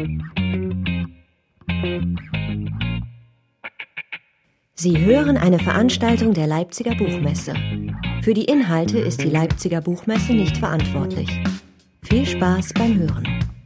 Sie hören eine Veranstaltung der Leipziger Buchmesse. Für die Inhalte ist die Leipziger Buchmesse nicht verantwortlich. Viel Spaß beim Hören.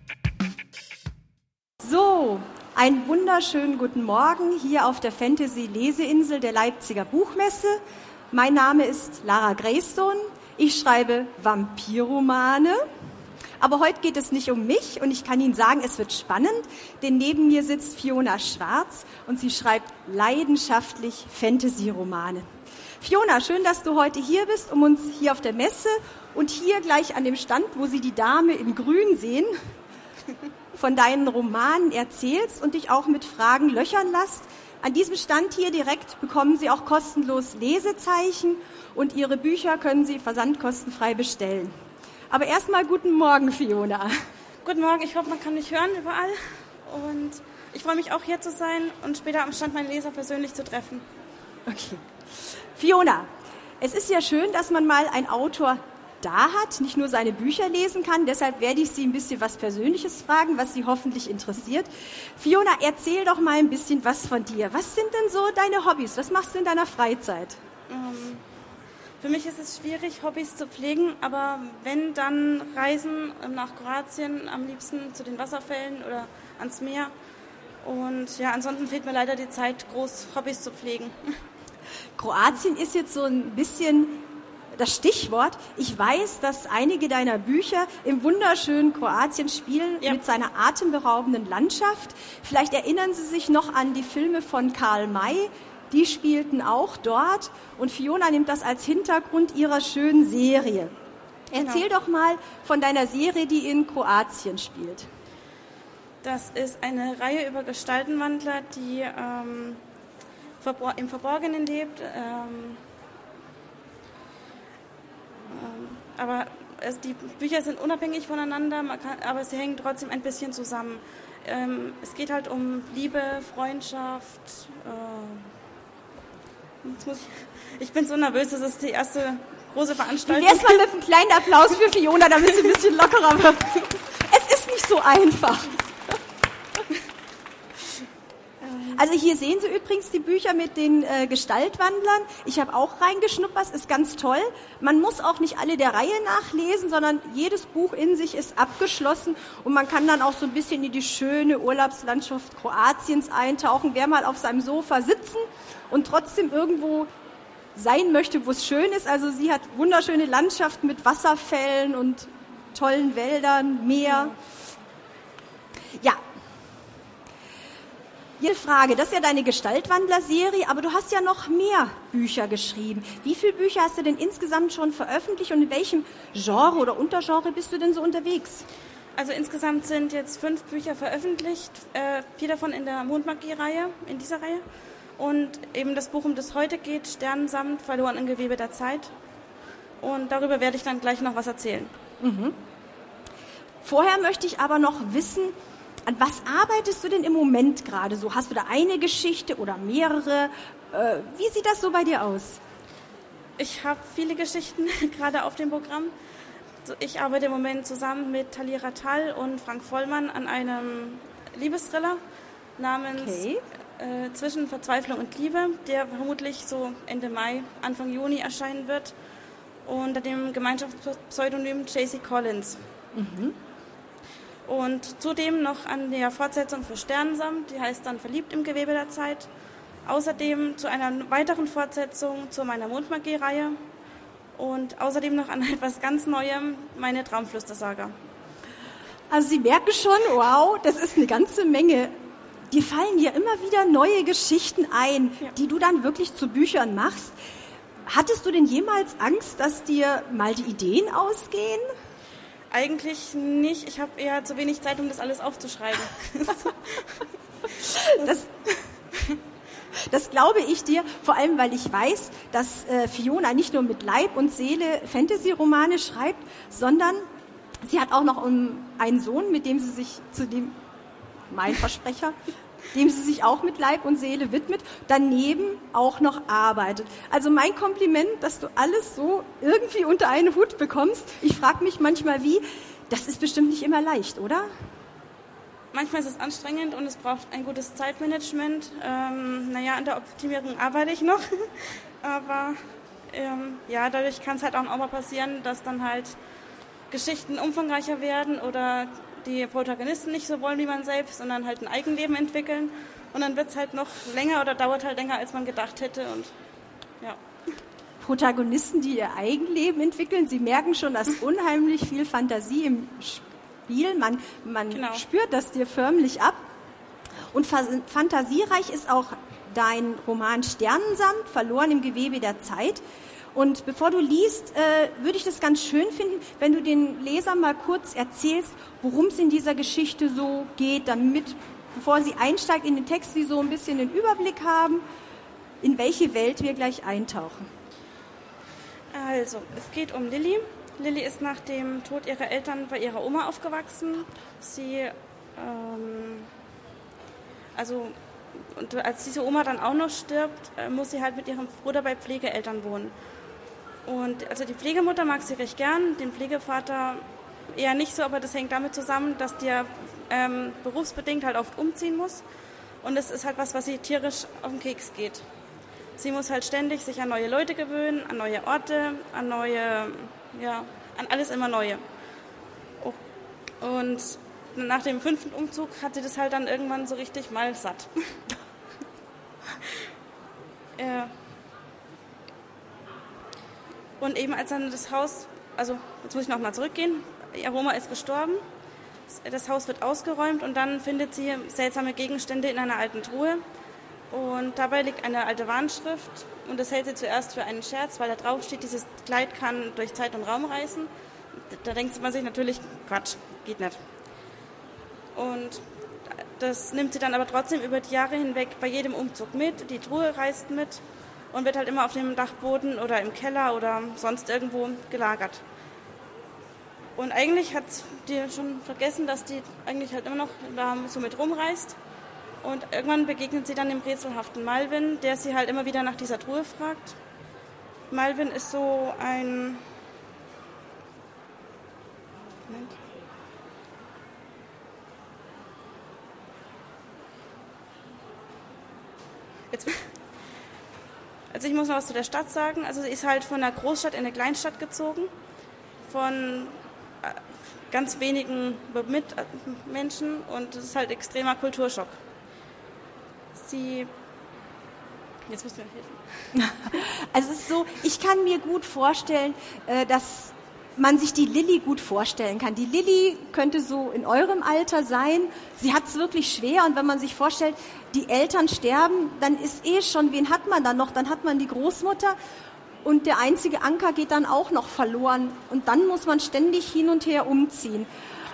So, einen wunderschönen guten Morgen hier auf der Fantasy-Leseinsel der Leipziger Buchmesse. Mein Name ist Lara Greystone. Ich schreibe Vampirromane. Aber heute geht es nicht um mich und ich kann Ihnen sagen, es wird spannend, denn neben mir sitzt Fiona Schwarz und sie schreibt leidenschaftlich Fantasy-Romane. Fiona, schön, dass du heute hier bist, um uns hier auf der Messe und hier gleich an dem Stand, wo Sie die Dame in Grün sehen, von deinen Romanen erzählst und dich auch mit Fragen löchern lässt. An diesem Stand hier direkt bekommen Sie auch kostenlos Lesezeichen und Ihre Bücher können Sie versandkostenfrei bestellen. Aber erstmal guten Morgen, Fiona. Guten Morgen, ich hoffe, man kann mich hören überall. Und ich freue mich auch hier zu sein und später am Stand meine Leser persönlich zu treffen. Okay. Fiona, es ist ja schön, dass man mal einen Autor da hat, nicht nur seine Bücher lesen kann. Deshalb werde ich Sie ein bisschen was Persönliches fragen, was Sie hoffentlich interessiert. Fiona, erzähl doch mal ein bisschen was von dir. Was sind denn so deine Hobbys? Was machst du in deiner Freizeit? Für mich ist es schwierig, Hobbys zu pflegen, aber wenn, dann Reisen nach Kroatien, am liebsten zu den Wasserfällen oder ans Meer. Und ja, ansonsten fehlt mir leider die Zeit, groß Hobbys zu pflegen. Kroatien ist jetzt so ein bisschen das Stichwort. Ich weiß, dass einige deiner Bücher im wunderschönen Kroatien spielen, mit seiner atemberaubenden Landschaft. Vielleicht erinnern Sie sich noch an die Filme von Karl May. Die spielten auch dort und Fiona nimmt das als Hintergrund ihrer schönen Serie. Erzähl doch mal von deiner Serie, die in Kroatien spielt. Das ist eine Reihe über Gestaltenwandler, die im Verborgenen lebt. Aber die Bücher sind unabhängig voneinander, aber sie hängen trotzdem ein bisschen zusammen. Es geht halt um Liebe, Freundschaft. Ich bin so nervös, das ist die erste große Veranstaltung. Wie wär's mal mit einem kleinen Applaus für Fiona, damit sie ein bisschen lockerer wird. Es ist nicht so einfach. Also hier sehen Sie übrigens die Bücher mit den Gestaltwandlern. Ich habe auch reingeschnuppert, ist ganz toll. Man muss auch nicht alle der Reihe nachlesen, sondern jedes Buch in sich ist abgeschlossen und man kann dann auch so ein bisschen in die schöne Urlaubslandschaft Kroatiens eintauchen. Wer mal auf seinem Sofa sitzen und trotzdem irgendwo sein möchte, wo es schön ist. Also sie hat wunderschöne Landschaften mit Wasserfällen und tollen Wäldern, Meer. Ja. Jede Frage, das ist ja deine Gestaltwandler-Serie, aber du hast ja noch mehr Bücher geschrieben. Wie viele Bücher hast du denn insgesamt schon veröffentlicht und in welchem Genre oder Untergenre bist du denn so unterwegs? Also insgesamt sind jetzt 5 Bücher veröffentlicht, 4 davon in der Mondmagie-Reihe, in dieser Reihe. Und eben das Buch, um das heute geht, Sternensamt, verloren im Gewebe der Zeit. Und darüber werde ich dann gleich noch was erzählen. Mhm. Vorher möchte ich aber noch wissen, an was arbeitest du denn im Moment gerade so? Hast du da eine Geschichte oder mehrere? Wie sieht das so bei dir aus? Ich habe viele Geschichten gerade auf dem Programm. Ich arbeite im Moment zusammen mit Thalia Ratal und Frank Vollmann an einem Liebesthriller namens Zwischen Verzweiflung und Liebe, der vermutlich so Ende Mai, Anfang Juni erscheinen wird, unter dem Gemeinschaftspseudonym JC Collins. Mhm. Und zudem noch an der Fortsetzung für Sternensamt, die heißt dann Verliebt im Gewebe der Zeit. Außerdem zu einer weiteren Fortsetzung zu meiner Mondmagie-Reihe und außerdem noch an etwas ganz Neuem, meine Traumflüstersaga. Also Sie merken schon, wow, das ist eine ganze Menge. Dir fallen ja immer wieder neue Geschichten ein, die du dann wirklich zu Büchern machst. Hattest du denn jemals Angst, dass dir mal die Ideen ausgehen? Eigentlich nicht. Ich habe eher zu wenig Zeit, um das alles aufzuschreiben. Das glaube ich dir, vor allem, weil ich weiß, dass Fiona nicht nur mit Leib und Seele Fantasy-Romane schreibt, sondern sie hat auch noch einen Sohn, mit dem sie sich mein Versprecher, dem sie sich auch mit Leib und Seele widmet, daneben auch noch arbeitet. Also mein Kompliment, dass du alles so irgendwie unter einen Hut bekommst. Ich frage mich manchmal wie, das ist bestimmt nicht immer leicht, oder? manchmal ist es anstrengend und es braucht ein gutes Zeitmanagement. An der Optimierung arbeite ich noch, aber dadurch kann es halt auch mal passieren, dass dann halt Geschichten umfangreicher werden oder die Protagonisten nicht so wollen wie man selbst, sondern halt ein Eigenleben entwickeln und dann wird es halt noch länger oder dauert halt länger, als man gedacht hätte und ja. Protagonisten, die ihr Eigenleben entwickeln, Sie merken schon, dass unheimlich viel Fantasie im Spiel, man genau. Spürt das dir förmlich ab. Und fantasiereich ist auch dein Roman Sternensamt, verloren im Gewebe der Zeit. Und bevor du liest, würde ich das ganz schön finden, wenn du den Lesern mal kurz erzählst, worum es in dieser Geschichte so geht, damit, bevor sie einsteigt in den Text, sie so ein bisschen den Überblick haben, in welche Welt wir gleich eintauchen. Also, es geht um Lilly. Lilly ist nach dem Tod ihrer Eltern bei ihrer Oma aufgewachsen. Und als diese Oma dann auch noch stirbt, muss sie halt mit ihrem Bruder bei Pflegeeltern wohnen. Und also die Pflegemutter mag sie recht gern, den Pflegevater eher nicht so, aber das hängt damit zusammen, dass der berufsbedingt halt oft umziehen muss. Und das ist halt was sie tierisch auf den Keks geht. Sie muss halt ständig sich an neue Leute gewöhnen, an neue Orte, an alles immer Neue. Und nach dem 5. Umzug hat sie das halt dann irgendwann so richtig mal satt. Und eben als dann das Haus, also jetzt muss ich nochmal zurückgehen, ihre Oma ist gestorben, das Haus wird ausgeräumt und dann findet sie seltsame Gegenstände in einer alten Truhe. Und dabei liegt eine alte Warnschrift und das hält sie zuerst für einen Scherz, weil da drauf steht, dieses Kleid kann durch Zeit und Raum reisen. Da denkt man sich natürlich, Quatsch, geht nicht. Und das nimmt sie dann aber trotzdem über die Jahre hinweg bei jedem Umzug mit. Die Truhe reist mit und wird halt immer auf dem Dachboden oder im Keller oder sonst irgendwo gelagert. Und eigentlich hat die schon vergessen, dass die eigentlich halt immer noch da so mit rumreist. Und irgendwann begegnet sie dann dem rätselhaften Malvin, der sie halt immer wieder nach dieser Truhe fragt. Malvin ist so ein... Moment. Also ich muss noch was zu der Stadt sagen. Also sie ist halt von einer Großstadt in eine Kleinstadt gezogen, von ganz wenigen Mitmenschen und das ist halt extremer Kulturschock. Jetzt musst du mir helfen. Also es ist so, ich kann mir gut vorstellen, dass man sich die Lilly gut vorstellen kann. Die Lilly könnte so in eurem Alter sein. Sie hat es wirklich schwer und wenn man sich vorstellt, die Eltern sterben, dann ist schon, wen hat man dann noch? Dann hat man die Großmutter und der einzige Anker geht dann auch noch verloren und dann muss man ständig hin und her umziehen.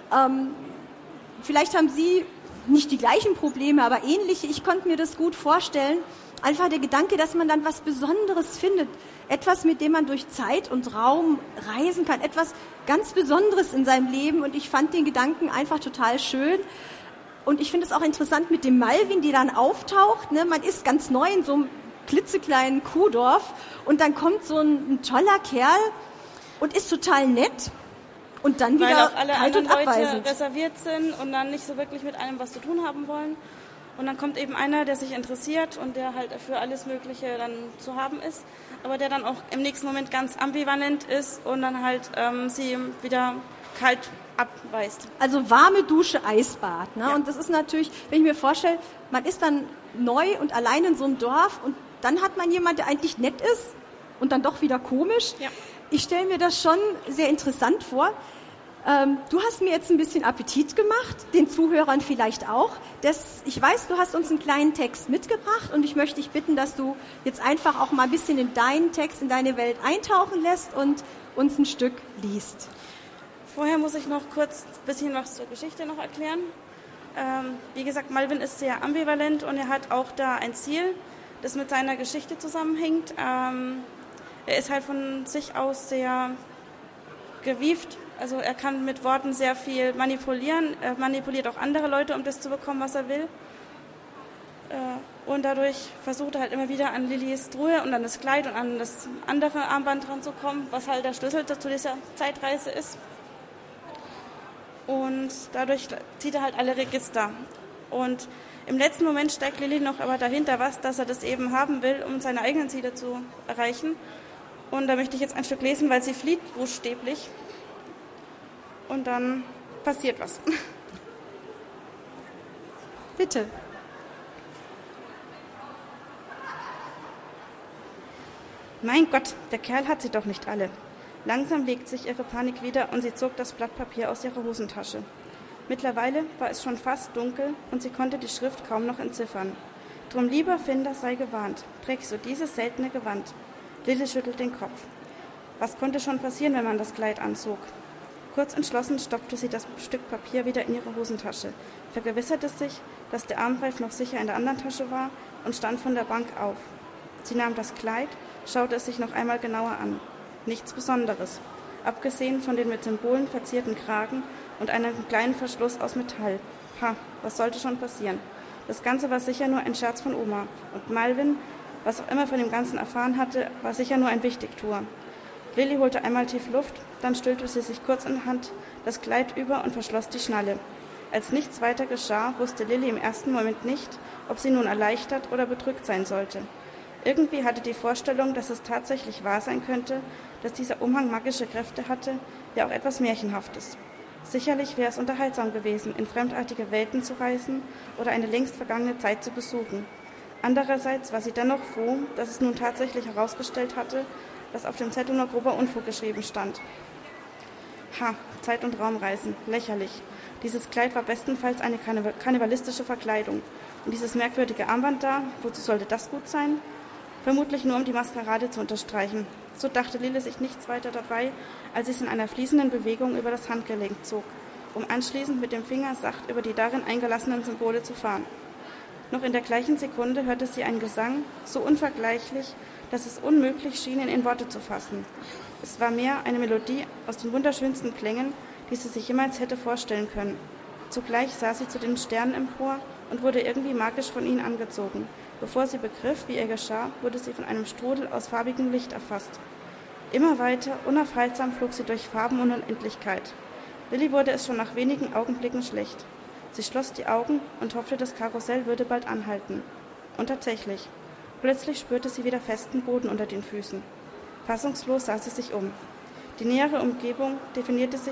Vielleicht haben Sie nicht die gleichen Probleme, aber ähnliche. Ich konnte mir das gut vorstellen. Einfach der Gedanke, dass man dann was Besonderes findet. Etwas, mit dem man durch Zeit und Raum reisen kann. Etwas ganz Besonderes in seinem Leben. Und ich fand den Gedanken einfach total schön. Und ich finde es auch interessant mit dem Malvin, die dann auftaucht. Ne? Man ist ganz neu in so einem klitzekleinen Kuhdorf. Und dann kommt so ein toller Kerl und ist total nett. Und dann weil wieder auch alle kalt anderen und abweisend. Leute reserviert sind und dann nicht so wirklich mit einem was zu tun haben wollen. Und dann kommt eben einer, der sich interessiert und der halt für alles Mögliche dann zu haben ist, aber der dann auch im nächsten Moment ganz ambivalent ist und dann halt sie wieder kalt abweist. Also warme Dusche, Eisbad. Ne? Ja. Und das ist natürlich, wenn ich mir vorstelle, man ist dann neu und allein in so einem Dorf und dann hat man jemanden, der eigentlich nett ist und dann doch wieder komisch. Ja. Ich stelle mir das schon sehr interessant vor. Du hast mir jetzt ein bisschen Appetit gemacht, den Zuhörern vielleicht auch. Ich weiß, du hast uns einen kleinen Text mitgebracht und ich möchte dich bitten, dass du jetzt einfach auch mal ein bisschen in deinen Text, in deine Welt eintauchen lässt und uns ein Stück liest. Vorher muss ich noch kurz ein bisschen was zur Geschichte noch erklären. Wie gesagt, Malvin ist sehr ambivalent und er hat auch da ein Ziel, das mit seiner Geschichte zusammenhängt. Er ist halt von sich aus sehr gewieft. Also er kann mit Worten sehr viel manipulieren. Er manipuliert auch andere Leute, um das zu bekommen, was er will. Und dadurch versucht er halt immer wieder an Lillys Truhe und an das Kleid und an das andere Armband ranzukommen, was halt der Schlüssel zu dieser Zeitreise ist. Und dadurch zieht er halt alle Register. Und im letzten Moment steigt Lilly noch aber dahinter was, dass er das eben haben will, um seine eigenen Ziele zu erreichen. Und da möchte ich jetzt ein Stück lesen, weil sie flieht buchstäblich. Und dann passiert was. Bitte. Mein Gott, der Kerl hat sie doch nicht alle. Langsam legt sich ihre Panik wieder und sie zog das Blatt Papier aus ihrer Hosentasche. Mittlerweile war es schon fast dunkel und sie konnte die Schrift kaum noch entziffern. Drum lieber Finder sei gewarnt, träg so dieses seltene Gewand. Lilly schüttelt den Kopf. Was konnte schon passieren, wenn man das Kleid anzog? Kurz entschlossen stopfte sie das Stück Papier wieder in ihre Hosentasche, vergewisserte sich, dass der Armreif noch sicher in der anderen Tasche war und stand von der Bank auf. Sie nahm das Kleid, schaute es sich noch einmal genauer an. Nichts Besonderes, abgesehen von den mit Symbolen verzierten Kragen und einem kleinen Verschluss aus Metall. Ha, was sollte schon passieren? Das Ganze war sicher nur ein Scherz von Oma. Und Malvin, was auch immer von dem Ganzen erfahren hatte, war sicher nur ein Wichtigtuer. Lilly holte einmal tief Luft, dann stülpte sie sich kurz in die Hand das Kleid über und verschloss die Schnalle. Als nichts weiter geschah, wusste Lilly im ersten Moment nicht, ob sie nun erleichtert oder bedrückt sein sollte. Irgendwie hatte die Vorstellung, dass es tatsächlich wahr sein könnte, dass dieser Umhang magische Kräfte hatte, ja auch etwas Märchenhaftes. Sicherlich wäre es unterhaltsam gewesen, in fremdartige Welten zu reisen oder eine längst vergangene Zeit zu besuchen. Andererseits war sie dennoch froh, dass es nun tatsächlich herausgestellt hatte, dass auf dem Zettel nur grober Unfug geschrieben stand. Ha, Zeit- und Raumreisen, lächerlich. Dieses Kleid war bestenfalls eine kannibalistische Verkleidung. Und dieses merkwürdige Armband da, wozu sollte das gut sein? Vermutlich nur, um die Maskerade zu unterstreichen. So dachte Lilly sich nichts weiter dabei, als sie es in einer fließenden Bewegung über das Handgelenk zog, um anschließend mit dem Finger sacht über die darin eingelassenen Symbole zu fahren. Noch in der gleichen Sekunde hörte sie einen Gesang, so unvergleichlich, dass es unmöglich schien, ihn in Worte zu fassen. Es war mehr eine Melodie aus den wunderschönsten Klängen, die sie sich jemals hätte vorstellen können. Zugleich sah sie zu den Sternen empor und wurde irgendwie magisch von ihnen angezogen. Bevor sie begriff, wie ihr geschah, wurde sie von einem Strudel aus farbigem Licht erfasst. Immer weiter, unaufhaltsam flog sie durch Farben und Unendlichkeit. Lilly wurde es schon nach wenigen Augenblicken schlecht. Sie schloss die Augen und hoffte, das Karussell würde bald anhalten. Und tatsächlich. Plötzlich spürte sie wieder festen Boden unter den Füßen. Fassungslos sah sie sich um. Die nähere Umgebung definierte sich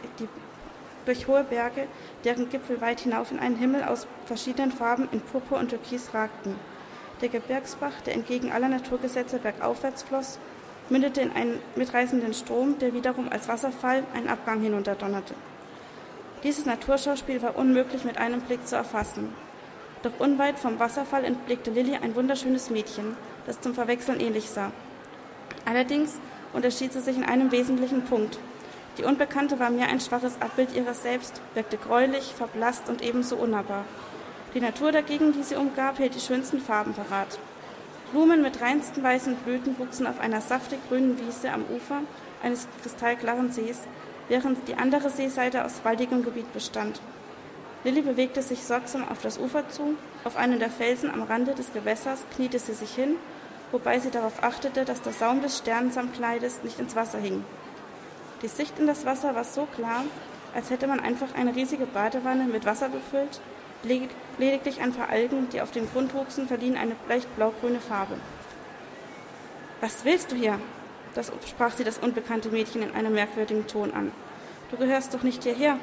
durch hohe Berge, deren Gipfel weit hinauf in einen Himmel aus verschiedenen Farben in Purpur und Türkis ragten. Der Gebirgsbach, der entgegen aller Naturgesetze bergaufwärts floss, mündete in einen mitreißenden Strom, der wiederum als Wasserfall einen Abgang hinunterdonnerte. Dieses Naturschauspiel war unmöglich mit einem Blick zu erfassen. Doch unweit vom Wasserfall entblickte Lilly ein wunderschönes Mädchen, das zum Verwechseln ähnlich sah. Allerdings unterschied sie sich in einem wesentlichen Punkt. Die Unbekannte war mehr ein schwaches Abbild ihrer selbst, wirkte gräulich, verblasst und ebenso unnahbar. Die Natur dagegen, die sie umgab, hielt die schönsten Farben parat. Blumen mit reinsten weißen Blüten wuchsen auf einer saftig grünen Wiese am Ufer eines kristallklaren Sees, während die andere Seeseite aus waldigem Gebiet bestand. Lilly bewegte sich sorgsam auf das Ufer zu. Auf einem der Felsen am Rande des Gewässers kniete sie sich hin, wobei sie darauf achtete, dass der Saum des Sternensamtkleides nicht ins Wasser hing. Die Sicht in das Wasser war so klar, als hätte man einfach eine riesige Badewanne mit Wasser befüllt. Lediglich ein paar Algen, die auf dem Grund wuchsen, verliehen eine leicht blaugrüne Farbe. »Was willst du hier?« sprach sie das unbekannte Mädchen in einem merkwürdigen Ton an. »Du gehörst doch nicht hierher.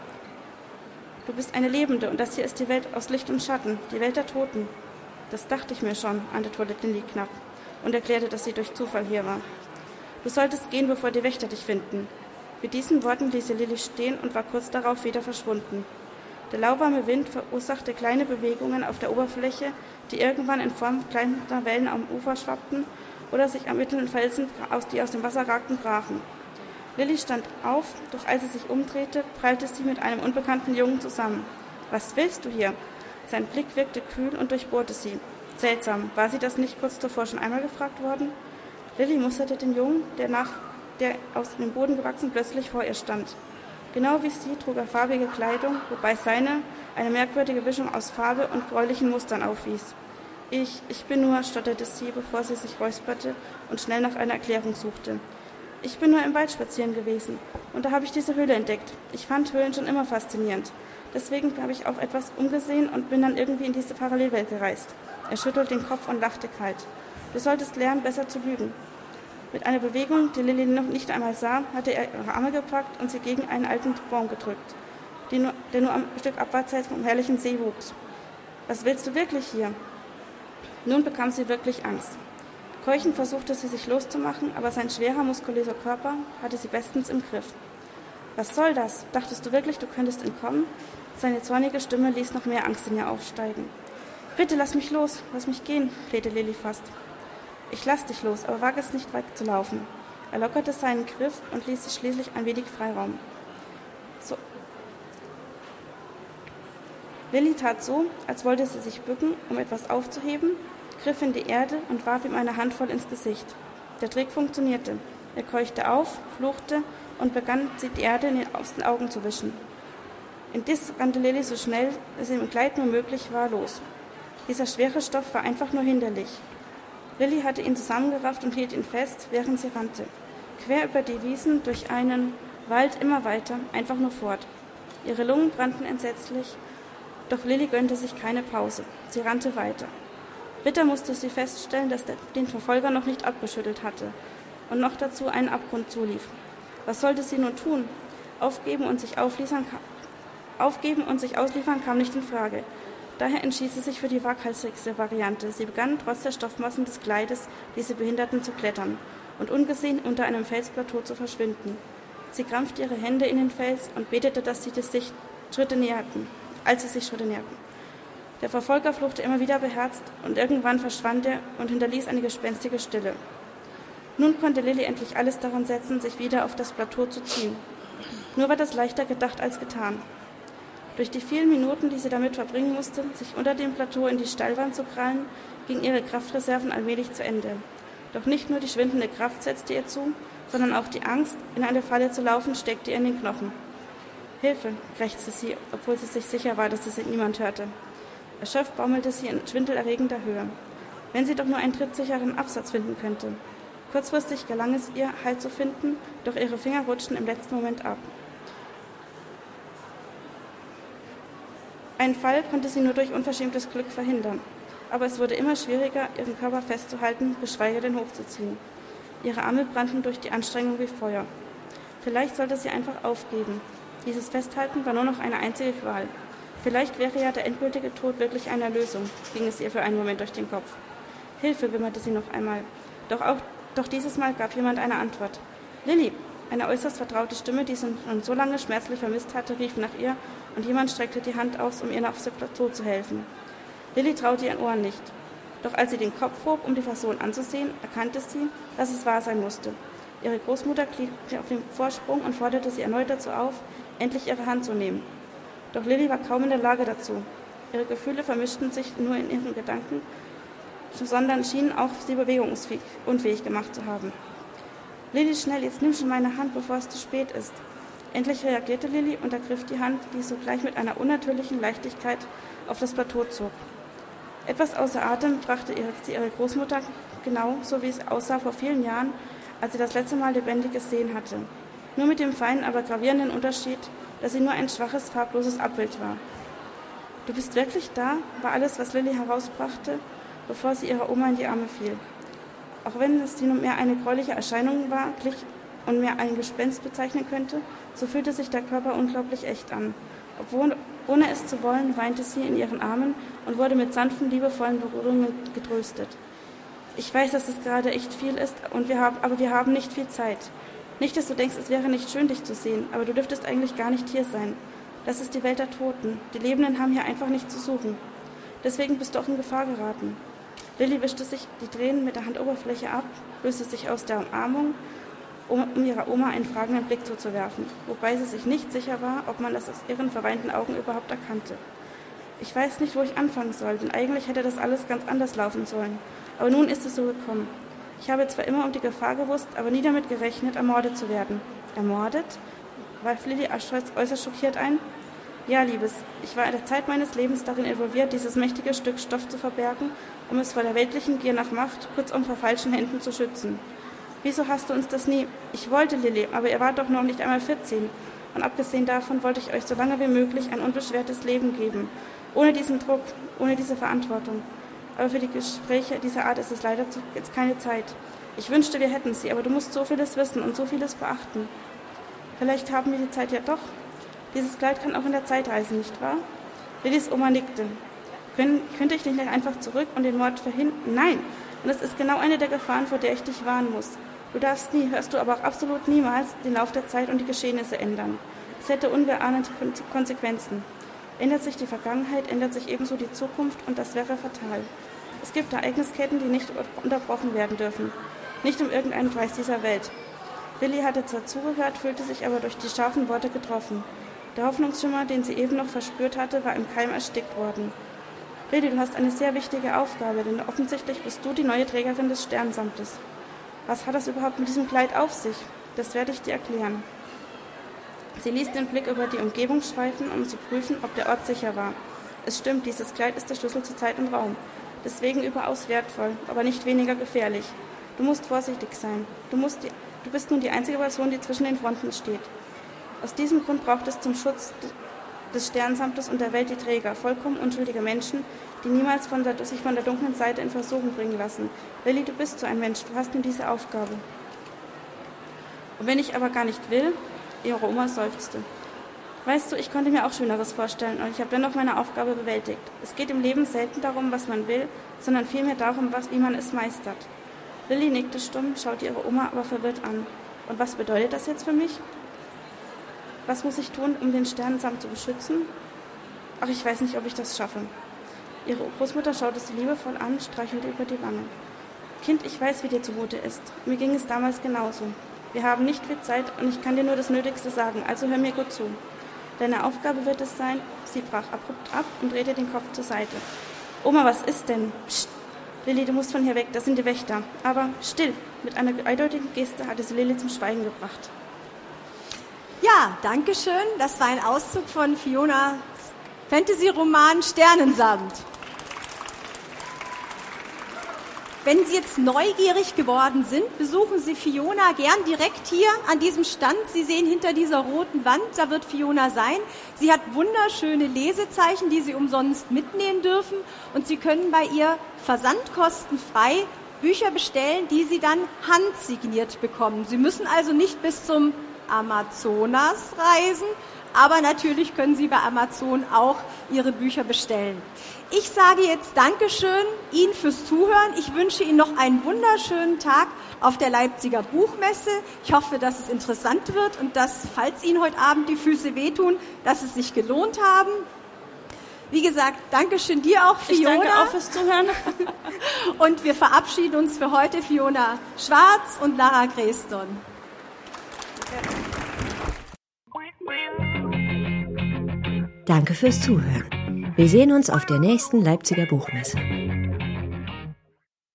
Du bist eine Lebende und das hier ist die Welt aus Licht und Schatten, die Welt der Toten.« »Das dachte ich mir schon«, antwortete Lilly knapp und erklärte, dass sie durch Zufall hier war. »Du solltest gehen, bevor die Wächter dich finden.« Mit diesen Worten ließ sie Lilly stehen und war kurz darauf wieder verschwunden. Der lauwarme Wind verursachte kleine Bewegungen auf der Oberfläche, die irgendwann in Form kleiner Wellen am Ufer schwappten oder sich am mittleren Felsen, die aus dem Wasser ragten, brachen. Lilly stand auf, doch als sie sich umdrehte, prallte sie mit einem unbekannten Jungen zusammen. »Was willst du hier?« Sein Blick wirkte kühl und durchbohrte sie. Seltsam, war sie das nicht kurz zuvor schon einmal gefragt worden? Lilly musterte den Jungen, der aus dem Boden gewachsen plötzlich vor ihr stand. Genau wie sie trug er farbige Kleidung, wobei seine eine merkwürdige Mischung aus Farbe und gräulichen Mustern aufwies. Ich bin nur«, stotterte sie, bevor sie sich räusperte und schnell nach einer Erklärung suchte. Ich bin nur im Wald spazieren gewesen und da habe ich diese Höhle entdeckt. Ich fand Höhlen schon immer faszinierend. Deswegen habe ich auch etwas umgesehen und bin dann irgendwie in diese Parallelwelt gereist. Er schüttelt den Kopf und lachte kalt. Du solltest lernen, besser zu lügen. Mit einer Bewegung, die Lilly noch nicht einmal sah, hatte er ihre Arme gepackt und sie gegen einen alten Baum gedrückt, der nur ein Stück abwärts vom herrlichen See wuchs. Was willst du wirklich hier? Nun bekam sie wirklich Angst. Keuchend versuchte sie, sich loszumachen, aber sein schwerer, muskulöser Körper hatte sie bestens im Griff. Was soll das? Dachtest du wirklich, du könntest entkommen? Seine zornige Stimme ließ noch mehr Angst in ihr aufsteigen. Bitte lass mich los, lass mich gehen, flehte Lilly fast. Ich lass dich los, aber wage es nicht weit zu laufen. Er lockerte seinen Griff und ließ sich schließlich ein wenig Freiraum. So. Lilly tat so, als wollte sie sich bücken, um etwas aufzuheben, griff in die Erde und warf ihm eine Handvoll ins Gesicht. Der Trick funktionierte. Er keuchte auf, fluchte und begann, sie die Erde aus den Augen zu wischen. Indes rannte Lilly so schnell, es ihm im Gleit nur möglich war, los. Dieser schwere Stoff war einfach nur hinderlich. Lilly hatte ihn zusammengerafft und hielt ihn fest, während sie rannte. Quer über die Wiesen, durch einen Wald immer weiter, einfach nur fort. Ihre Lungen brannten entsetzlich, doch Lilly gönnte sich keine Pause. Sie rannte weiter. Bitter musste sie feststellen, dass den Verfolger noch nicht abgeschüttelt hatte und noch dazu einen Abgrund zulief. Was sollte sie nun tun? Aufgeben und sich ausliefern kam nicht in Frage. Daher entschied sie sich für die waghalsigste Variante. Sie begann, trotz der Stoffmassen des Kleides, diese Behinderten zu klettern und ungesehen unter einem Felsplateau zu verschwinden. Sie krampfte ihre Hände in den Fels und betete, dass sie sich Schritte näherten. Der Verfolger fluchte immer wieder beherzt und irgendwann verschwand er und hinterließ eine gespenstige Stille. Nun konnte Lilly endlich alles daran setzen, sich wieder auf das Plateau zu ziehen. Nur war das leichter gedacht als getan. Durch die vielen Minuten, die sie damit verbringen musste, sich unter dem Plateau in die Steilwand zu krallen, gingen ihre Kraftreserven allmählich zu Ende. Doch nicht nur die schwindende Kraft setzte ihr zu, sondern auch die Angst, in eine Falle zu laufen, steckte ihr in den Knochen. Hilfe, krächzte sie, obwohl sie sich sicher war, dass es niemand hörte. Erschöpft baumelte sie in schwindelerregender Höhe. Wenn sie doch nur einen trittsicheren Absatz finden könnte. Kurzfristig gelang es ihr, Halt zu finden, doch ihre Finger rutschten im letzten Moment ab. Einen Fall konnte sie nur durch unverschämtes Glück verhindern, aber es wurde immer schwieriger, ihren Körper festzuhalten, geschweige denn hochzuziehen. Ihre Arme brannten durch die Anstrengung wie Feuer. Vielleicht sollte sie einfach aufgeben. Dieses Festhalten war nur noch eine einzige Qual. Vielleicht wäre ja der endgültige Tod wirklich eine Lösung, ging es ihr für einen Moment durch den Kopf. Hilfe, wimmerte sie noch einmal. Doch dieses Mal gab jemand eine Antwort. Lilly! Eine äußerst vertraute Stimme, die sie schon so lange schmerzlich vermisst hatte, rief nach ihr und jemand streckte die Hand aus, um ihr auf das Plateau zu helfen. Lilly traute ihren Ohren nicht. Doch als sie den Kopf hob, um die Person anzusehen, erkannte sie, dass es wahr sein musste. Ihre Großmutter kniete auf dem Vorsprung und forderte sie erneut dazu auf, endlich ihre Hand zu nehmen. Doch Lilly war kaum in der Lage dazu. Ihre Gefühle vermischten sich nur in ihren Gedanken, sondern schienen auch sie bewegungsunfähig gemacht zu haben. Lilly, schnell, jetzt nimm schon meine Hand, bevor es zu spät ist. Endlich reagierte Lilly und ergriff die Hand, die sogleich mit einer unnatürlichen Leichtigkeit auf das Plateau zog. Etwas außer Atem brachte sie ihre Großmutter genau so, wie es aussah vor vielen Jahren, als sie das letzte Mal lebendig gesehen hatte. Nur mit dem feinen, aber gravierenden Unterschied, dass sie nur ein schwaches, farbloses Abbild war. »Du bist wirklich da?« war alles, was Lilly herausbrachte, bevor sie ihrer Oma in die Arme fiel. Auch wenn es sie nur mehr eine gräuliche Erscheinung war, glich und mehr ein Gespenst bezeichnen könnte, so fühlte sich der Körper unglaublich echt an. Obwohl, ohne es zu wollen, weinte sie in ihren Armen und wurde mit sanften, liebevollen Berührungen getröstet. »Ich weiß, dass es gerade echt viel ist, aber wir haben nicht viel Zeit. Nicht, dass du denkst, es wäre nicht schön, dich zu sehen, aber du dürftest eigentlich gar nicht hier sein. Das ist die Welt der Toten. Die Lebenden haben hier einfach nichts zu suchen. Deswegen bist du auch in Gefahr geraten.« Lilly wischte sich die Tränen mit der Handoberfläche ab, löste sich aus der Umarmung, um ihrer Oma einen fragenden Blick zuzuwerfen, wobei sie sich nicht sicher war, ob man das aus ihren verweinten Augen überhaupt erkannte. »Ich weiß nicht, wo ich anfangen soll, denn eigentlich hätte das alles ganz anders laufen sollen. Aber nun ist es so gekommen. Ich habe zwar immer um die Gefahr gewusst, aber nie damit gerechnet, ermordet zu werden.« »Ermordet?« warf Lilly äußerst schockiert ein. »Ja, Liebes, ich war in der Zeit meines Lebens darin involviert, dieses mächtige Stück Stoff zu verbergen, um es vor der weltlichen Gier nach Macht, kurzum vor falschen Händen zu schützen. Wieso hast du uns das nie? Ich wollte, Lilly, aber ihr wart doch noch nicht einmal 14. Und abgesehen davon wollte ich euch so lange wie möglich ein unbeschwertes Leben geben. Ohne diesen Druck, ohne diese Verantwortung. Aber für die Gespräche dieser Art ist es leider jetzt keine Zeit. Ich wünschte, wir hätten sie, aber du musst so vieles wissen und so vieles beachten. Vielleicht haben wir die Zeit ja doch. Dieses Kleid kann auch in der Zeit reisen, nicht wahr? Lillys Oma nickte. Könnte ich nicht einfach zurück und den Mord verhindern? Nein, und das ist genau eine der Gefahren, vor der ich dich warnen muss. Du darfst nie, hörst du aber auch absolut niemals, den Lauf der Zeit und die Geschehnisse ändern. Es hätte ungeahnte Konsequenzen. Ändert sich die Vergangenheit, ändert sich ebenso die Zukunft und das wäre fatal. Es gibt Ereignisketten, die nicht unterbrochen werden dürfen. Nicht um irgendeinen Preis dieser Welt. Lilly hatte zwar zugehört, fühlte sich aber durch die scharfen Worte getroffen. Der Hoffnungsschimmer, den sie eben noch verspürt hatte, war im Keim erstickt worden. Lilly, du hast eine sehr wichtige Aufgabe, denn offensichtlich bist du die neue Trägerin des Sternsamtes. Was hat das überhaupt mit diesem Kleid auf sich? Das werde ich dir erklären. Sie ließ den Blick über die Umgebung schweifen, um zu prüfen, ob der Ort sicher war. Es stimmt, dieses Kleid ist der Schlüssel zu Zeit und Raum. Deswegen überaus wertvoll, aber nicht weniger gefährlich. Du musst vorsichtig sein. Du bist nun die einzige Person, die zwischen den Fronten steht. Aus diesem Grund braucht es zum Schutz des Sternsamtes und der Welt die Träger, vollkommen unschuldige Menschen, die niemals sich von der dunklen Seite in Versuchung bringen lassen. Lilly, du bist so ein Mensch, du hast nun diese Aufgabe. Und wenn ich aber gar nicht will, ihre Oma seufzte. Weißt du, ich konnte mir auch Schöneres vorstellen und ich habe dennoch meine Aufgabe bewältigt. Es geht im Leben selten darum, was man will, sondern vielmehr darum, wie man es meistert. Lilly nickte stumm, schaute ihre Oma aber verwirrt an. Und was bedeutet das jetzt für mich? Was muss ich tun, um den Sternensamt zu beschützen? Ach, ich weiß nicht, ob ich das schaffe. Ihre Großmutter schaute sie liebevoll an, streichelte über die Wange. Kind, ich weiß, wie dir zumute ist. Mir ging es damals genauso. Wir haben nicht viel Zeit und ich kann dir nur das Nötigste sagen, also hör mir gut zu. Deine Aufgabe wird es sein, sie brach abrupt ab und drehte den Kopf zur Seite. Oma, was ist denn? Psst. Lilly, du musst von hier weg, das sind die Wächter. Aber still, mit einer eindeutigen Geste hatte sie Lilly zum Schweigen gebracht. Ja, danke schön. Das war ein Auszug von Fionas Fantasy-Roman Sternensamt. Wenn Sie jetzt neugierig geworden sind, besuchen Sie Fiona gern direkt hier an diesem Stand. Sie sehen hinter dieser roten Wand, da wird Fiona sein. Sie hat wunderschöne Lesezeichen, die Sie umsonst mitnehmen dürfen. Und Sie können bei ihr versandkostenfrei Bücher bestellen, die Sie dann handsigniert bekommen. Sie müssen also nicht bis zum Amazonas reisen, aber natürlich können Sie bei Amazon auch Ihre Bücher bestellen. Ich sage jetzt Dankeschön Ihnen fürs Zuhören. Ich wünsche Ihnen noch einen wunderschönen Tag auf der Leipziger Buchmesse. Ich hoffe, dass es interessant wird und dass, falls Ihnen heute Abend die Füße wehtun, dass es sich gelohnt haben. Wie gesagt, Dankeschön dir auch, Fiona. Ich danke auch fürs Zuhören. Und wir verabschieden uns für heute, Fiona Schwarz und Lara Gräston. Danke fürs Zuhören. Wir sehen uns auf der nächsten Leipziger Buchmesse.